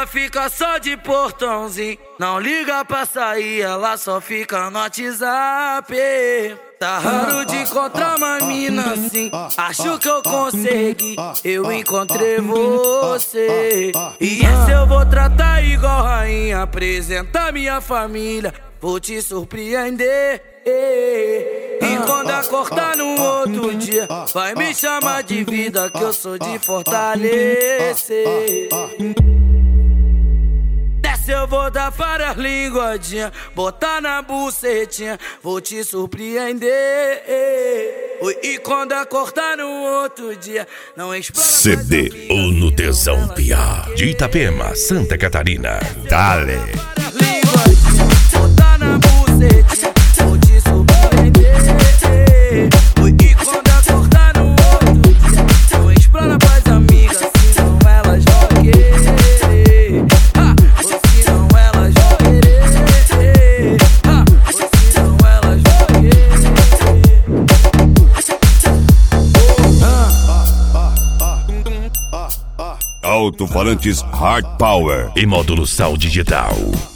ela fica só de portãozinho. Não liga pra sair, ela só fica no WhatsApp. Tá raro de encontrar uma mina assim. Acho que eu consegui, eu encontrei você. E esse eu vou tratar igual rainha. Apresentar minha família, vou te surpreender. E quando acordar no outro dia, vai me chamar de vida, que eu sou de fortalecer. Dessa eu vou dar várias linguadinhas, botar na bucetinha, vou te surpreender. E quando acordar no outro dia, não explora. CD O No Tesão Piá, de Itapema, Santa Catarina. Dale. Botar na bucetinha, vou te surpreender. E quando acordar no outro dia, não explora pras amigas, senão elas vão querer. Senão elas vão querer. Senão elas vão querer. Alto-falantes Hard Power e módulo Sal Digital.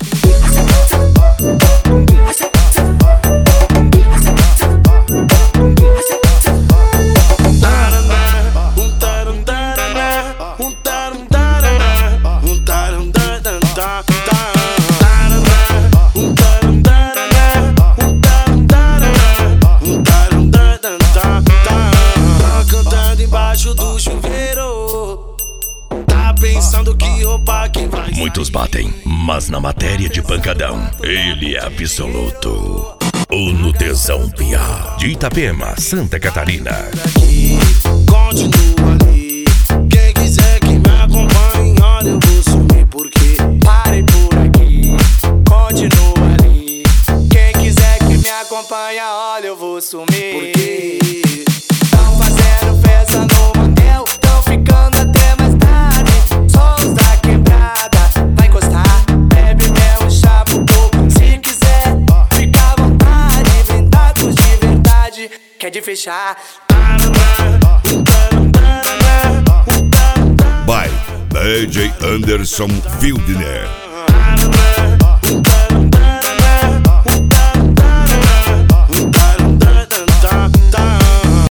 Cantando embaixo do chuveiro, tá pensando que roupa que vai. Muitos batem, mas na matéria de pancadão, ele é absoluto. O No Tesão Piá, de Itapema, Santa Catarina. Continua ali. Quem quiser que me acompanhe, olha, eu vou sumir porque parei por aqui. Continua ali. Quem quiser que me acompanhe, olha, eu vou sumir porque tão fazendo festa no motel, tão ficando até mais tarde. Sons da quebrada, vai encostar, bebe mel e chapa o coco. Se quiser, fica à vontade, brindados de verdade, quer de fechar. By DJ Anderson Wildner.